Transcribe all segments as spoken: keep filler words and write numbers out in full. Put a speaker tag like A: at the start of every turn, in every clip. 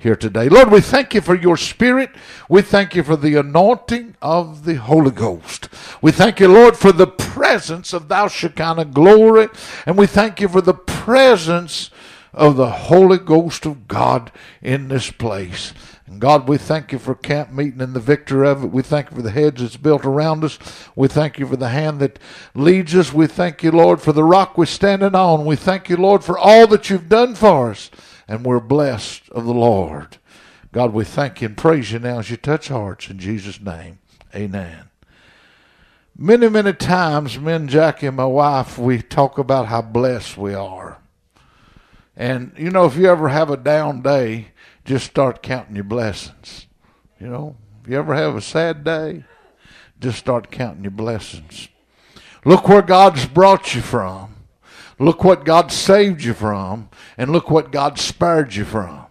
A: here today. Lord, we thank you for your Spirit. We thank you for the anointing of the Holy Ghost. We thank you, Lord, for the presence of thou Shekinah glory. And we thank you for the presence of the Holy Ghost of God in this place. And God, we thank you for camp meeting and the victory of it. We thank you for the hedge that's built around us. We thank you for the hand that leads us. We thank you, Lord, for the rock we're standing on. We thank you, Lord, for all that you've done for us. And we're blessed of the Lord. God, we thank you and praise you now as you touch hearts. In Jesus' name, amen. Many, many times, me and Jackie and my wife, we talk about how blessed we are. And, you know, if you ever have a down day, just start counting your blessings. You know, if you ever have a sad day, just start counting your blessings. Look where God's brought you from. Look what God saved you from. And look what God spared you from.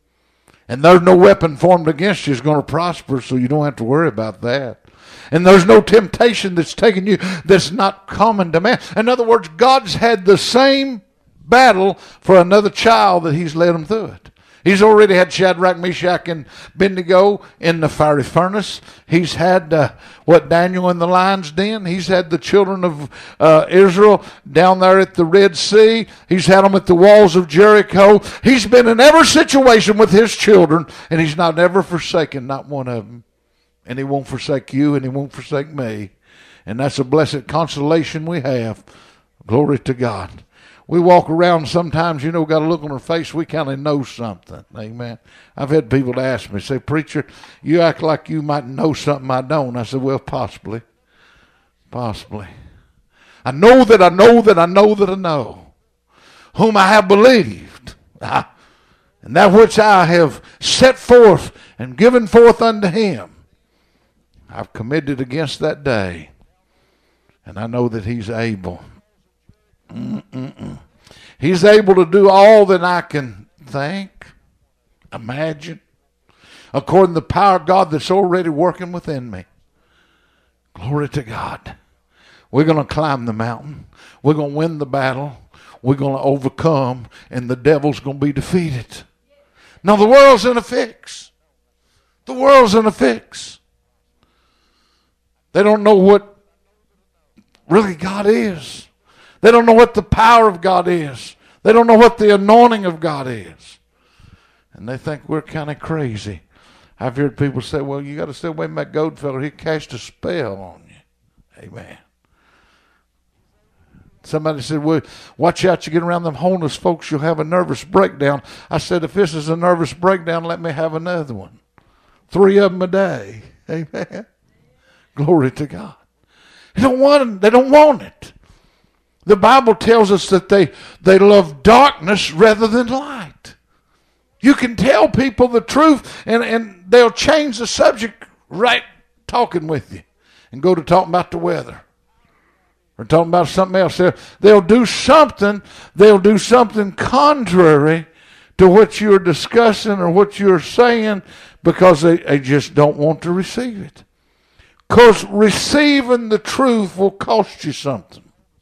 A: And there's no weapon formed against you is going to prosper, so you don't have to worry about that. And there's no temptation that's taken you that's not common to man. In other words, God's had the same battle for another child that he's led them through it. He's already had Shadrach, Meshach, and Abednego in the fiery furnace. He's had, uh, what, Daniel in the lion's den. He's had the children of uh, Israel down there at the Red Sea. He's had them at the walls of Jericho. He's been in every situation with his children, and he's not ever forsaken, not one of them. And he won't forsake you, and he won't forsake me. And that's a blessed consolation we have. Glory to God. We walk around sometimes, you know, got a look on our face, we kind of know something. Amen. I've had people ask me, say, preacher, you act like you might know something I don't. I said, well, possibly. Possibly. I know that I know that I know that I know whom I have believed. I, and that which I have set forth and given forth unto him, I've committed against that day. And I know that he's able. Mm-mm-mm. He's able to do all that I can think, imagine, according to the power of God that's already working within me. Glory to God. We're going to climb the mountain. We're going to win the battle. We're going to overcome, and the devil's going to be defeated. Now, the world's in a fix. The world's in a fix. They don't know what really God is. They don't know what the power of God is. They don't know what the anointing of God is. And they think we're kind of crazy. I've heard people say, well, you got to stay away from that Goldfellow. He cast a spell on you. Amen. Somebody said, well, watch out, you get around them homeless folks, you'll have a nervous breakdown. I said, if this is a nervous breakdown, let me have another one. Three of them a day. Amen. Glory to God. They don't want it. They don't want it. The Bible tells us that they, they love darkness rather than light. You can tell people the truth, and, and they'll change the subject right talking with you and go to talking about the weather or talking about something else. They'll, they'll do something, they'll do something contrary to what you're discussing or what you're saying because they, they just don't want to receive it. Because receiving the truth will cost you something.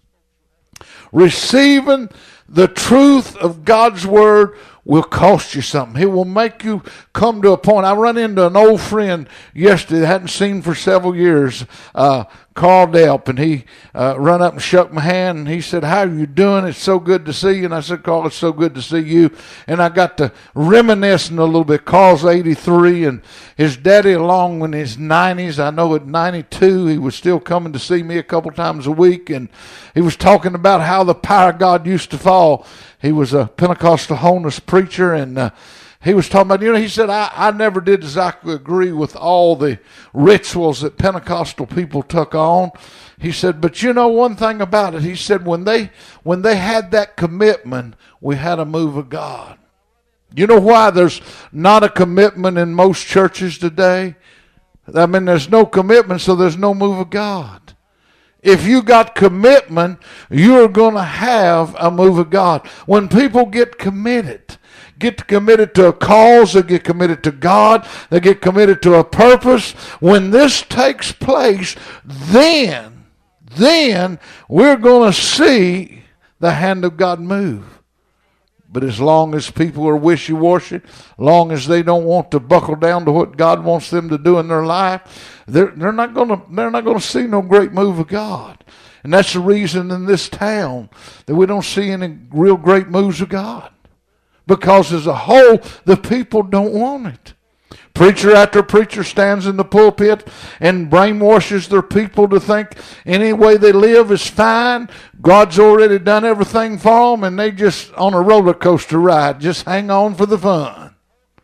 A: Receiving the truth of God's word will cost you something. It will make you come to a point. I run into an old friend yesterday I hadn't seen for several years, uh, Carl Delp, and he uh, run up and shook my hand, and he said, how are you doing? It's so good to see you. And I said, Carl, it's so good to see you. And I got to reminiscing a little bit. Carl's eighty-three, and his daddy, along in his nineties, I know at ninety-two, he was still coming to see me a couple times a week, and he was talking about how the power of God used to fall. He was a Pentecostal holiness preacher, and uh, he was talking about, you know, he said, I, I never did exactly agree with all the rituals that Pentecostal people took on. He said, but you know one thing about it, he said, when they when they had that commitment, we had a move of God. You know why there's not a commitment in most churches today? I mean, there's no commitment, so there's no move of God. If you got commitment, you're going to have a move of God. When people get committed, get committed to a cause, they get committed to God, they get committed to a purpose. When this takes place, then, then we're going to see the hand of God move. But as long as people are wishy-washy, long as they don't want to buckle down to what God wants them to do in their life, they're, they're not going to they're not going to see no great move of God. And that's the reason in this town that we don't see any real great moves of God. Because as a whole, the people don't want it. Preacher after preacher stands in the pulpit and brainwashes their people to think any way they live is fine. God's already done everything for them, and they just on a roller coaster ride, just hang on for the fun.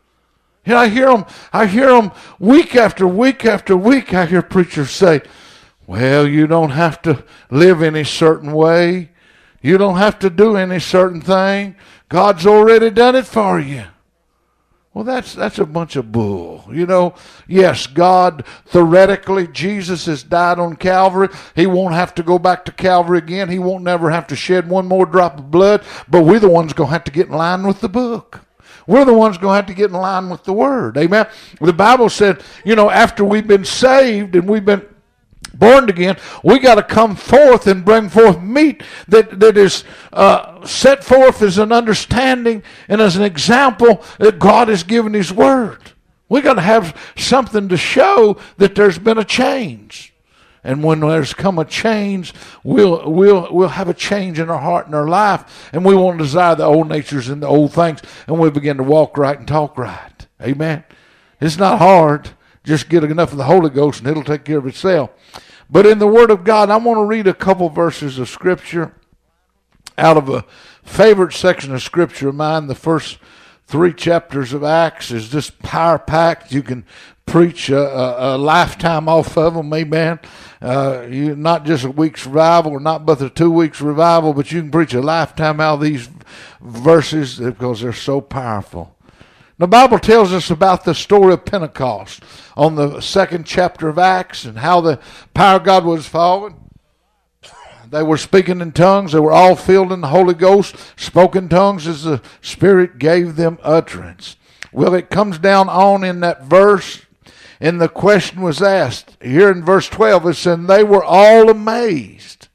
A: You know, I hear them. I hear them week after week after week. I hear preachers say, "Well, you don't have to live any certain way. You don't have to do any certain thing. God's already done it for you." Well, that's that's a bunch of bull. You know, yes, God, theoretically, Jesus has died on Calvary. He won't have to go back to Calvary again. He won't never have to shed one more drop of blood. But we're the ones going to have to get in line with the book. We're the ones going to have to get in line with the Word. Amen? The Bible said, you know, after we've been saved and we've been born again, we got to come forth and bring forth meat that, that is uh, set forth as an understanding and as an example that God has given His Word. We got to have something to show that there's been a change. And when there's come a change, we'll we'll we'll have a change in our heart and our life, and we won't desire the old natures and the old things, and we'll begin to walk right and talk right. Amen. It's not hard. Just get enough of the Holy Ghost, and it'll take care of itself. But in the Word of God, I want to read a couple verses of Scripture out of a favorite section of Scripture of mine. The first three chapters of Acts is just power-packed. You can preach a, a, a lifetime off of them, amen. Uh, you, not just a week's revival, or not but a two weeks revival, but you can preach a lifetime out of these verses because they're so powerful. The Bible tells us about the story of Pentecost on the second chapter of Acts and how the power of God was fallen. They were speaking in tongues. They were all filled in the Holy Ghost, spoke in tongues as the Spirit gave them utterance. Well, it comes down on in that verse, and the question was asked. Here in verse twelve, it said, they were all amazed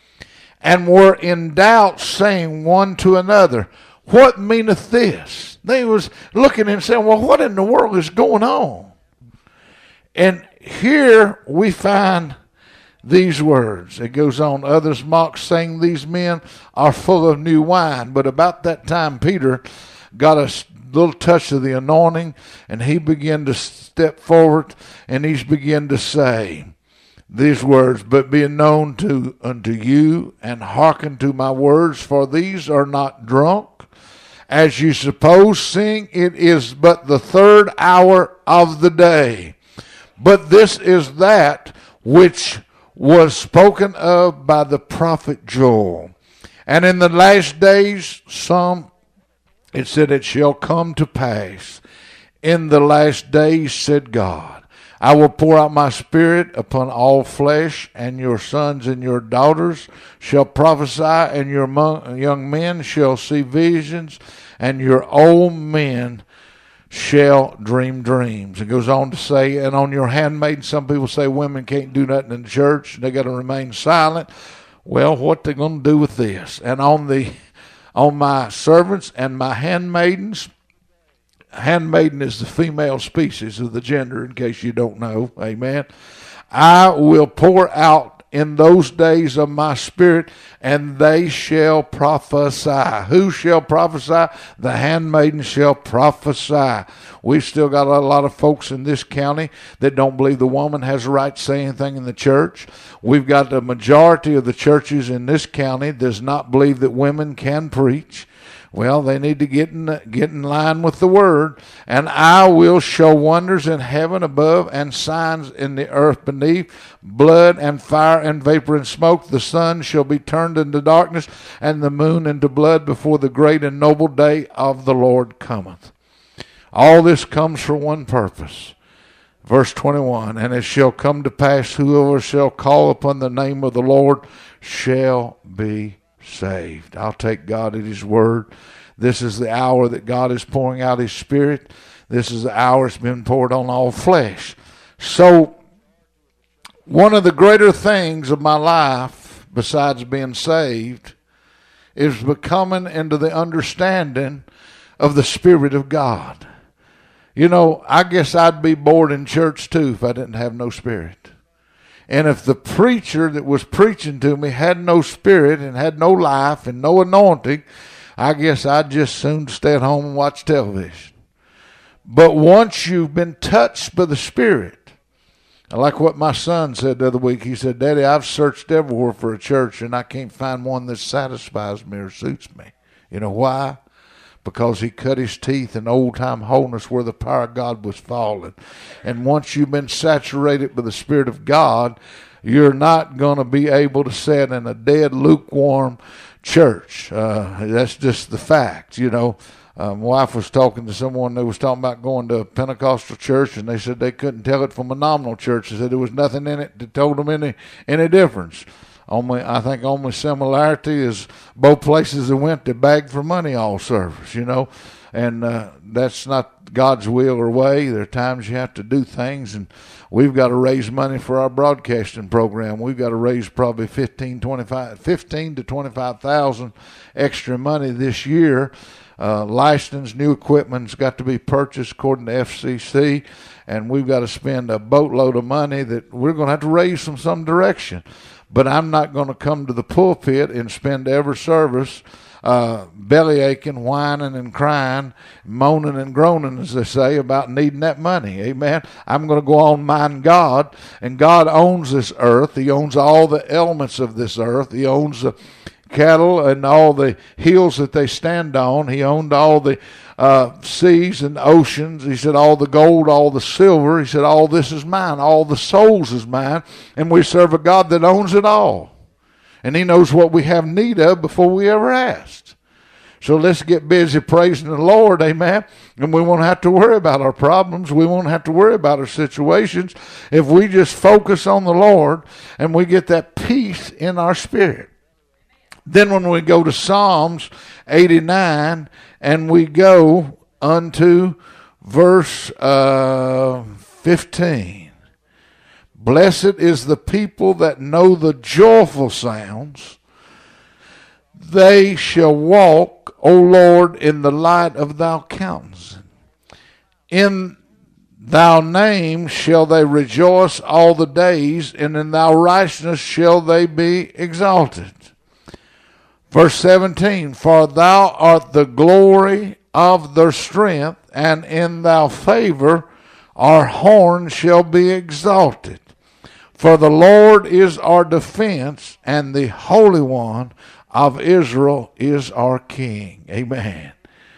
A: and were in doubt, saying one to another, what meaneth this? They was looking and saying, well, what in the world is going on? And here we find these words. It goes on, others mock, saying these men are full of new wine. But about that time, Peter got a little touch of the anointing, and he began to step forward, and he's began to say these words, but be known to unto you, and hearken to my words, for these are not drunk, as you suppose, seeing it is but the third hour of the day. But this is that which was spoken of by the prophet Joel. And in the last days, some, it said, it shall come to pass. In the last days, said God, I will pour out my spirit upon all flesh, and your sons and your daughters shall prophesy, and your young men shall see visions, and your old men shall dream dreams. It goes on to say, and on your handmaidens, some people say women can't do nothing in the church, they got to remain silent. Well, what they going to do with this? And on the on my servants and my handmaidens, handmaiden is the female species of the gender, in case you don't know, amen. I will pour out in those days of my spirit, and they shall prophesy. Who shall prophesy? The handmaiden shall prophesy. We've still got a lot of folks in this county that don't believe the woman has a right to say anything in the church. We've got the majority of the churches in this county does not believe that women can preach. Well, they need to get in, get in line with the Word. And I will show wonders in heaven above and signs in the earth beneath, blood and fire and vapor and smoke. The sun shall be turned into darkness and the moon into blood before the great and noble day of the Lord cometh. All this comes for one purpose. Verse twenty-one, and it shall come to pass, whoever shall call upon the name of the Lord shall be saved. I'll take God at His word. This is the hour that God is pouring out His Spirit. This is the hour it's been poured on all flesh. So, one of the greater things of my life, besides being saved, is becoming into the understanding of the Spirit of God. You know, I guess I'd be bored in church too if I didn't have no Spirit. And if the preacher that was preaching to me had no Spirit and had no life and no anointing, I guess I'd just soon stay at home and watch television. But once you've been touched by the Spirit, I like what my son said the other week. He said, Daddy, I've searched everywhere for a church and I can't find one that satisfies me or suits me. You know why? Because he cut his teeth in old-time wholeness where the power of God was falling. And once you've been saturated with the Spirit of God, you're not going to be able to sit in a dead, lukewarm church. Uh, that's just the fact, you know. Uh, my wife was talking to someone that was talking about going to a Pentecostal church, and they said they couldn't tell it from a nominal church. They said there was nothing in it that told them any any difference. Only, I think only similarity is both places they went, they begged for money all service, you know. And uh, that's not God's will or way. There are times you have to do things, and we've got to raise money for our broadcasting program. We've got to raise probably fifteen, twenty-five, fifteen to twenty-five thousand extra money this year. Uh, license, new equipment's got to be purchased according to F C C, and we've got to spend a boatload of money that we're going to have to raise from some direction. But I'm not going to come to the pulpit and spend every service uh, belly aching, whining and crying, moaning and groaning, as they say, about needing that money. Amen. I'm going to go on mind God, and God owns this earth. He owns all the elements of this earth. He owns the cattle and all the hills that they stand on. He owned all the uh, seas and oceans. He said all the gold, all the silver. He said all this is mine. All the souls is mine. And we serve a God that owns it all. And he knows what we have need of before we ever asked. So let's get busy praising the Lord, amen. And we won't have to worry about our problems. We won't have to worry about our situations if we just focus on the Lord and we get that peace in our spirit. Then when we go to Psalms eighty-nine and we go unto verse uh, fifteen. Blessed is the people that know the joyful sounds. They shall walk, O Lord, in the light of thy countenance. In thy name shall they rejoice all the days, and in thy righteousness shall they be exalted. Verse seventeen, for thou art the glory of their strength, and in thy favor our horn shall be exalted. For the Lord is our defense, and the Holy One of Israel is our King. Amen.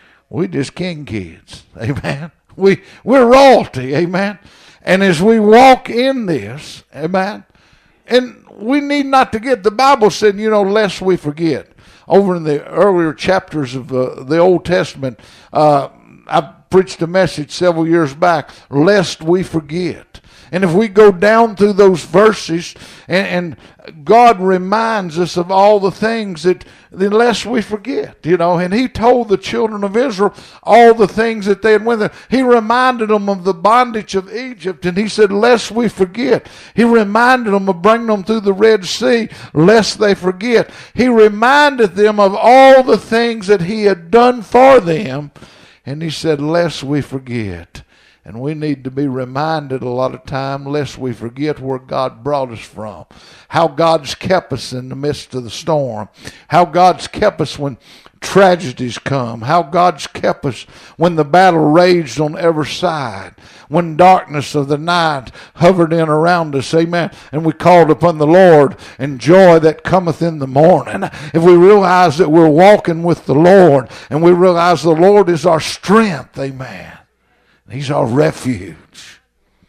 A: We just king kids. Amen. We, we're royalty. Amen. And as we walk in this, amen, and we need not to get, the Bible said, you know, lest we forget. Over in the earlier chapters of uh, the Old Testament, uh, I preached a message several years back, lest we forget. And if we go down through those verses, and, and God reminds us of all the things that, unless we forget, you know, and he told the children of Israel all the things that they had went through. He reminded them of the bondage of Egypt, and he said, lest we forget. He reminded them of bringing them through the Red Sea, lest they forget. He reminded them of all the things that he had done for them, and he said, lest we forget. And we need to be reminded a lot of time, lest we forget where God brought us from. How God's kept us in the midst of the storm. How God's kept us when tragedies come. How God's kept us when the battle raged on every side. When darkness of the night hovered in around us, amen. And we called upon the Lord, and joy that cometh in the morning. If we realize that we're walking with the Lord, and we realize the Lord is our strength, amen. He's our refuge.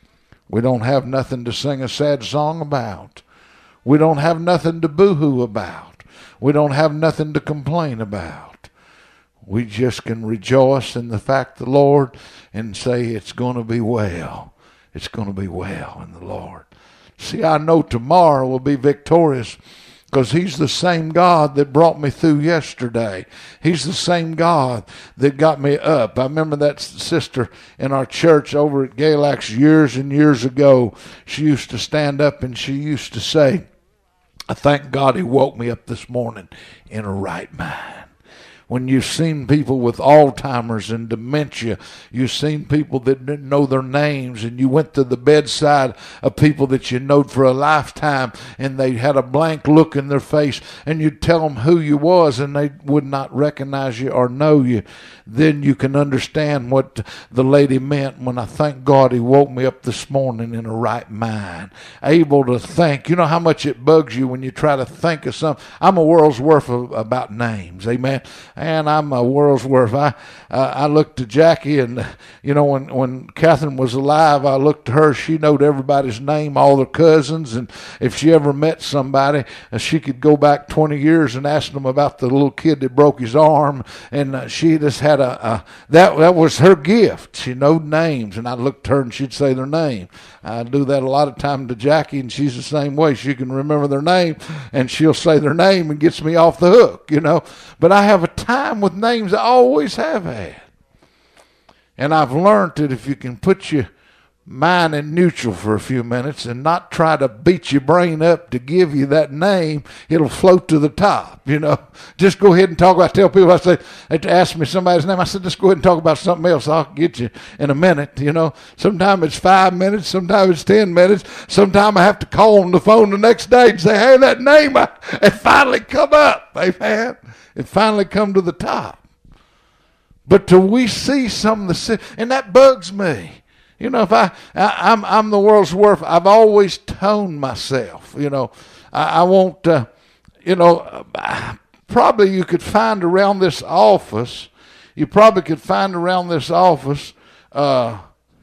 A: We don't have nothing to sing a sad song about. We don't have nothing to boo-hoo about. We don't have nothing to complain about. We just can rejoice in the fact of the Lord and say it's going to be well. It's going to be well in the Lord. See, I know tomorrow will be victorious, because he's the same God that brought me through yesterday. He's the same God that got me up. I remember that sister in our church over at Galax years and years ago. She used to stand up and she used to say, I thank God He woke me up this morning in a right mind. When you've seen people with Alzheimer's and dementia, you've seen people that didn't know their names, and you went to the bedside of people that you knowed for a lifetime, and they had a blank look in their face, and you'd tell them who you was, and they would not recognize you or know you. Then you can understand what the lady meant when I thank God He woke me up this morning in a right mind, able to think. You know how much it bugs you when you try to think of something. I'm a world's worth of, about names, amen. And I'm a world's worth. I uh, I looked to Jackie, and you know when when Catherine was alive, I looked to her. She knowed everybody's name, all their cousins, and if she ever met somebody, uh, she could go back twenty years and ask them about the little kid that broke his arm. And uh, she just had a, a that that was her gift. She knowed names, and I looked to her, and she'd say their name. I do that a lot of time to Jackie, and she's the same way. She can remember their name, and she'll say their name and gets me off the hook, you know. But I have a time with names I always have had. And I've learned that if you can put your mind in neutral for a few minutes and not try to beat your brain up to give you that name, it'll float to the top, you know. Just go ahead and talk about, I tell people, I say, they ask me somebody's name, I said, just go ahead and talk about something else. I'll get you in a minute, you know. Sometimes it's five minutes, sometimes it's ten minutes. Sometimes I have to call on the phone the next day and say, hey, that name, I, it finally come up, amen. It finally come to the top. But till we see some of the, and that bugs me. You know, if I, I I'm I'm the world's worst. I've always toned myself. You know, I, I won't. Uh, you know, probably you could find around this office. You probably could find around this office uh,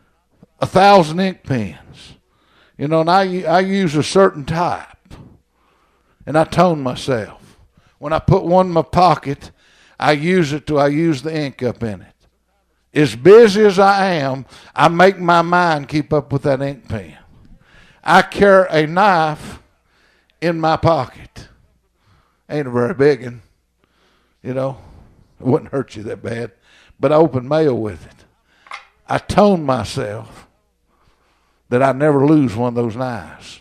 A: a thousand ink pens. You know, and I I use a certain type, and I tone myself. When I put one in my pocket, I use it till I use the ink up in it. As busy as I am, I make my mind keep up with that ink pen. I carry a knife in my pocket. Ain't a very big one, you know. It wouldn't hurt you that bad. But I open mail with it. I tone myself that I never lose one of those knives.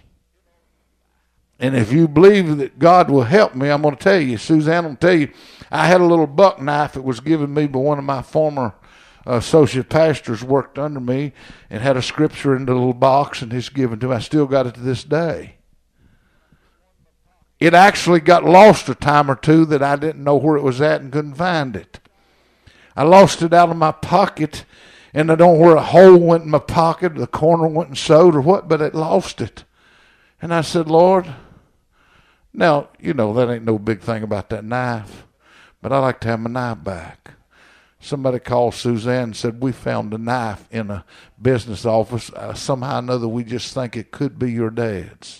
A: And if you believe that God will help me, I'm going to tell you, Suzanne will tell you, I had a little buck knife that was given me by one of my former associate pastors, worked under me, and had a scripture in the little box, and he's given to me. I still got it to this day. It actually got lost a time or two that I didn't know where it was at and couldn't find it. I lost it out of my pocket, and I don't know where a hole went in my pocket, the corner went and sewed or what, but it lost it. And I said, Lord, now, you know, that ain't no big thing about that knife, but I like to have my knife back. Somebody called Suzanne and said, we found a knife in a business office. Uh, somehow or another, we just think it could be your dad's.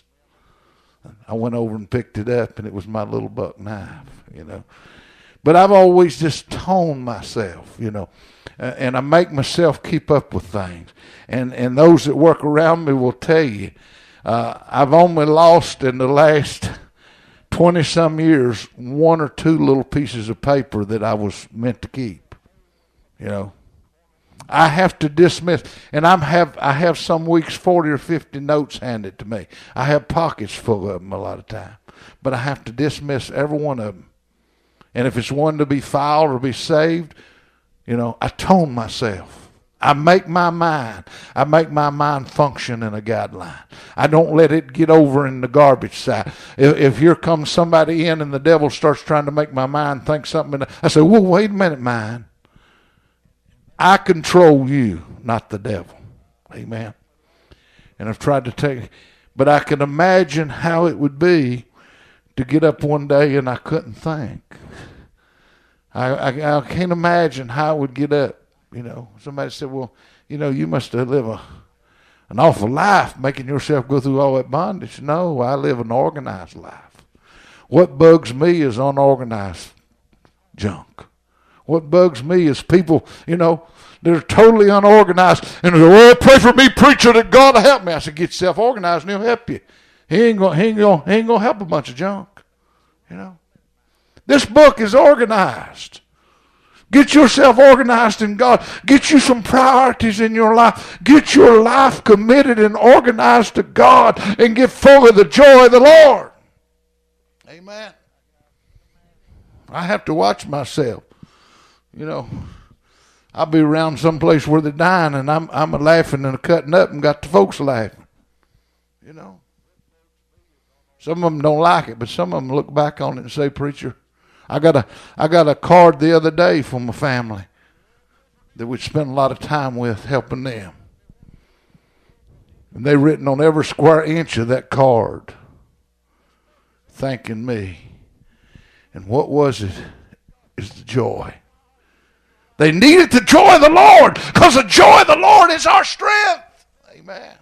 A: I went over and picked it up, and it was my little buck knife, you know. But I've always just toned myself, you know, uh, and I make myself keep up with things. And, and those that work around me will tell you, uh, I've only lost in the last twenty-some years one or two little pieces of paper that I was meant to keep. You know, I have to dismiss, and I'm have I have some weeks forty or fifty notes handed to me. I have pockets full of them a lot of time, but I have to dismiss every one of them. And if it's one to be filed or be saved, you know, I tone myself. I make my mind. I make my mind function in a guideline. I don't let it get over in the garbage side. If, if here comes somebody in and the devil starts trying to make my mind think something, I say, well, wait a minute, mind. I control you, not the devil. Amen. And I've tried to take, but I can imagine how it would be to get up one day and I couldn't think. I, I, I can't imagine how I would get up. You know, somebody said, well, you know, you must have lived a, an awful life making yourself go through all that bondage. No, I live an organized life. What bugs me is unorganized junk. What bugs me is people, you know, they're totally unorganized. And they go, oh, pray for me, preacher, that God will help me. I said, get yourself organized and he'll help you. He ain't gonna, he ain't gonna, he ain't gonna help a bunch of junk. You know, this book is organized. Get yourself organized in God. Get you some priorities in your life. Get your life committed and organized to God and get full of the joy of the Lord. Amen. I have to watch myself. You know, I'll be around someplace where they're dying, and I'm I'm a laughing and a cutting up and got the folks laughing. You know. Some of them don't like it, but some of them look back on it and say, "Preacher, I got a I got a card the other day from a family that we'd spent a lot of time with helping them. And they written on every square inch of that card, thanking me. And what was it? Is the joy. They needed the joy of the Lord, because the joy of the Lord is our strength. Amen.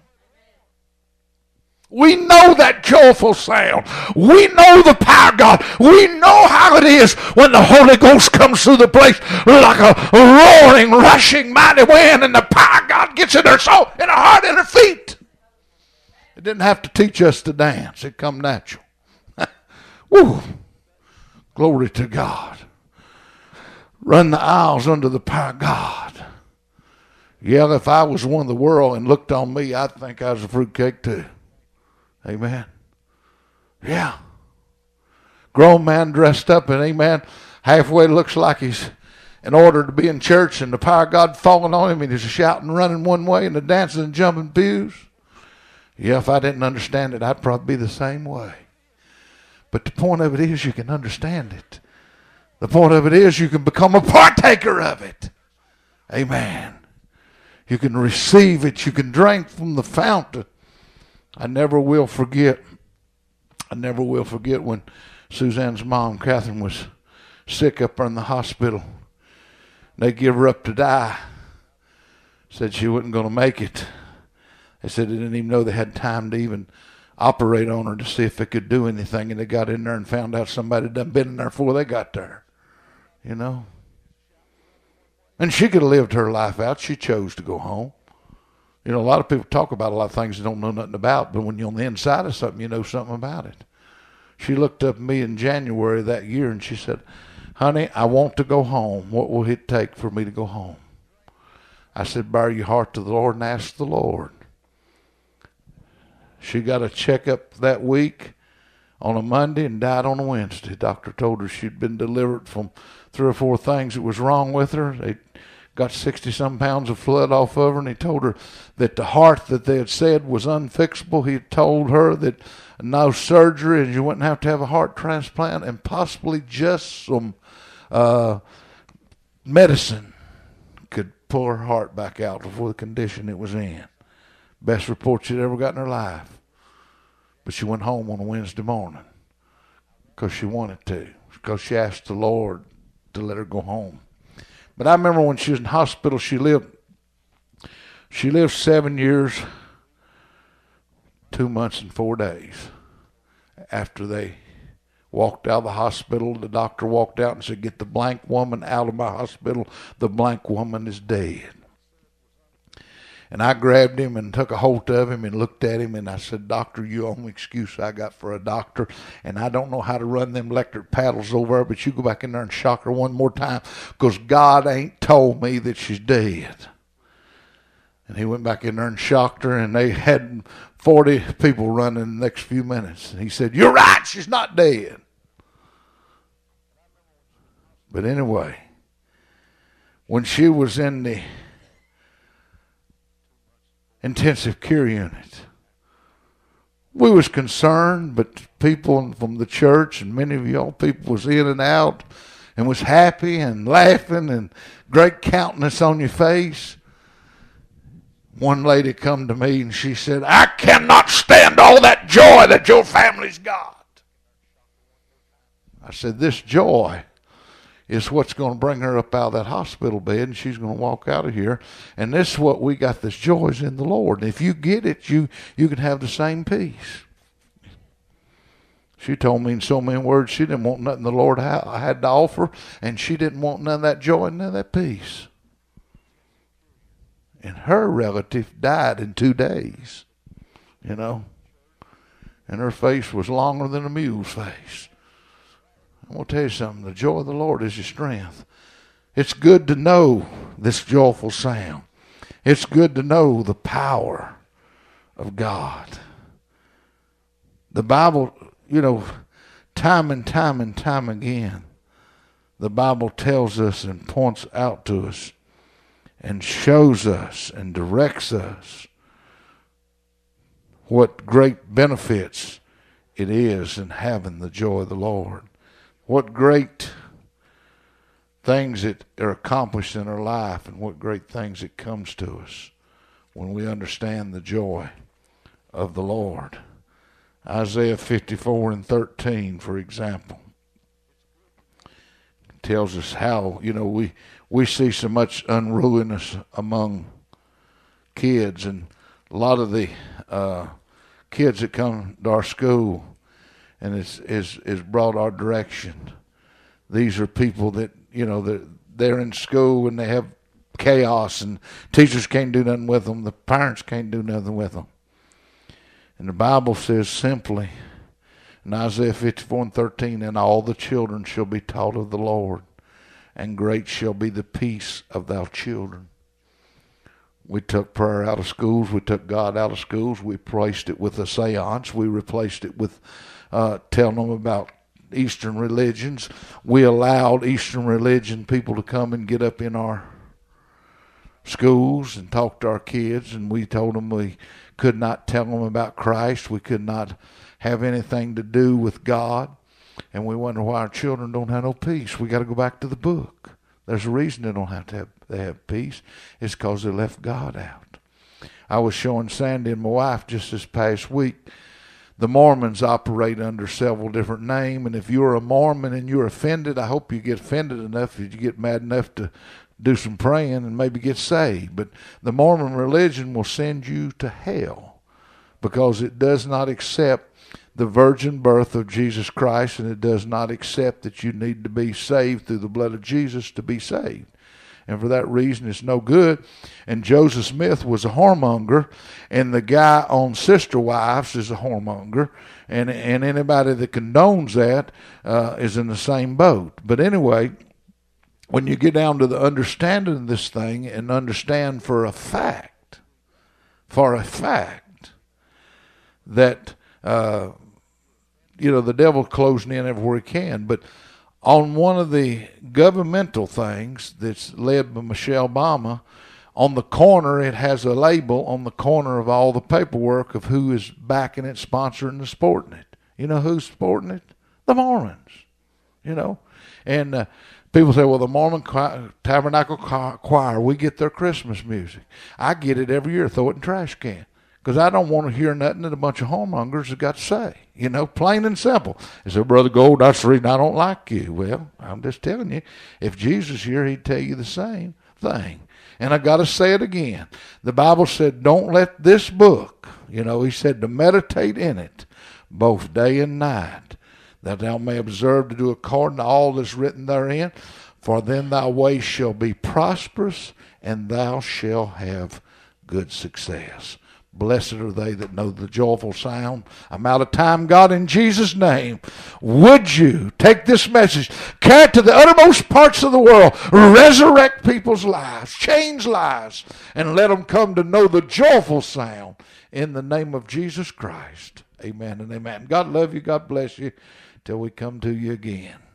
A: We know that joyful sound. We know the power of God. We know how it is when the Holy Ghost comes through the place like a roaring, rushing, mighty wind, and the power of God gets in their soul, in their heart, and their feet. It didn't have to teach us to dance. It come natural. Woo! Glory to God. Run the aisles under the power of God. Yeah, if I was one of the world and looked on me, I'd think I was a fruitcake too. Amen. Yeah. Grown man dressed up, and amen, halfway looks like he's in order to be in church, and the power of God falling on him, and he's shouting, running one way, and the dancing and jumping pews. Yeah, if I didn't understand it, I'd probably be the same way. But the point of it is you can understand it. The point of it is you can become a partaker of it. Amen. You can receive it. You can drink from the fountain. I never will forget, I never will forget when Suzanne's mom, Catherine, was sick up in the hospital. They give her up to die. Said she wasn't going to make it. They said they didn't even know they had time to even operate on her to see if they could do anything. And they got in there and found out somebody had done been in there before they got there. You know. And she could have lived her life out. She chose to go home. You know, a lot of people talk about a lot of things they don't know nothing about, but when you're on the inside of something, you know something about it. She looked up at me in January of that year and she said, "Honey, I want to go home. What will it take for me to go home?" I said, "Bear your heart to the Lord and ask the Lord." She got a checkup that week on a Monday and died on a Wednesday. Doctor told her she'd been delivered from three or four things that was wrong with her. They got sixty-some pounds of fluid off of her, and he told her that the heart that they had said was unfixable. He told her that no surgery, and you wouldn't have to have a heart transplant, and possibly just some uh, medicine could pull her heart back out before the condition it was in. Best report she'd ever got in her life. But she went home on a Wednesday morning because she wanted to, because she asked the Lord to let her go home. But I remember when she was in hospital, she lived, she lived seven years, two months and four days. After they walked out of the hospital, the doctor walked out and said, "Get the blank woman out of my hospital. The blank woman is dead." And I grabbed him and took a hold of him and looked at him and I said, "Doctor, you only excuse I got for a doctor, and I don't know how to run them electric paddles over her, but you go back in there and shock her one more time, because God ain't told me that she's dead." And he went back in there and shocked her, and they had forty people running in the next few minutes. And he said, "You're right, she's not dead." But anyway, when she was in the intensive care unit, we was concerned, but people from the church and many of y'all people was in and out and was happy and laughing and great countenance on your face. One lady come to me and she said, "I cannot stand all that joy that your family's got." I said, "This joy is what's going to bring her up out of that hospital bed, and she's going to walk out of here. And this is what we got, this joy is in the Lord. And if you get it, you, you can have the same peace." She told me in so many words she didn't want nothing the Lord ha- had to offer, and she didn't want none of that joy and none of that peace. And her relative died in two days, you know. And her face was longer than a mule's face. I'm going to tell you something. The joy of the Lord is your strength. It's good to know this joyful sound. It's good to know the power of God. The Bible, you know, time and time and time again, the Bible tells us and points out to us and shows us and directs us what great benefits it is in having the joy of the Lord. What great things that are accomplished in our life, and what great things it comes to us when we understand the joy of the Lord. Isaiah fifty-four and thirteen, for example, tells us how, you know, we, we see so much unruliness among kids, and a lot of the uh, kids that come to our school and is, is, is brought our direction. These are people that, you know, they're, they're in school and they have chaos, and teachers can't do nothing with them. The parents can't do nothing with them. And the Bible says simply in Isaiah fifty-four and thirteen, and all the children shall be taught of the Lord, and great shall be the peace of thy children. We took prayer out of schools. We took God out of schools. We replaced it with a seance. We replaced it with uh, telling them about Eastern religions. We allowed Eastern religion people to come and get up in our schools and talk to our kids, and we told them we could not tell them about Christ. We could not have anything to do with God. And we wonder why our children don't have no peace. We got to go back to the book. There's a reason they don't have to have, they have peace. It's because they left God out. I was showing Sandy and my wife just this past week, the Mormons operate under several different names, and if you're a Mormon and you're offended, I hope you get offended enough that you get mad enough to do some praying and maybe get saved. But the Mormon religion will send you to hell because it does not accept the virgin birth of Jesus Christ, and it does not accept that you need to be saved through the blood of Jesus to be saved. And for that reason, it's no good. And Joseph Smith was a whoremonger, and the guy on Sister Wives is a whoremonger, and and anybody that condones that uh, is in the same boat. But anyway, when you get down to the understanding of this thing and understand for a fact, for a fact, that, uh, you know, the devil's closing in everywhere he can. But on one of the governmental things that's led by Michelle Obama, on the corner, it has a label on the corner of all the paperwork of who is backing it, sponsoring and supporting it. You know who's supporting it? The Mormons, you know. And uh, people say, well, the Mormon choir, Tabernacle Choir, we get their Christmas music. I get it every year, throw it in the trash can. Because I don't want to hear nothing that a bunch of whoremongers have got to say. You know, plain and simple. They say, Brother Gold, that's the reason I don't like you. Well, I'm just telling you, if Jesus here, he'd tell you the same thing. And I got to say it again. The Bible said, don't let this book, you know, he said to meditate in it both day and night, that thou may observe to do according to all that's written therein. For then thy way shall be prosperous, and thou shalt have good success. Blessed are they that know the joyful sound. I'm out of time, God, in Jesus' name. Would you take this message, carry it to the uttermost parts of the world, resurrect people's lives, change lives, and let them come to know the joyful sound in the name of Jesus Christ. Amen and amen. God love you. God bless you till we come to you again.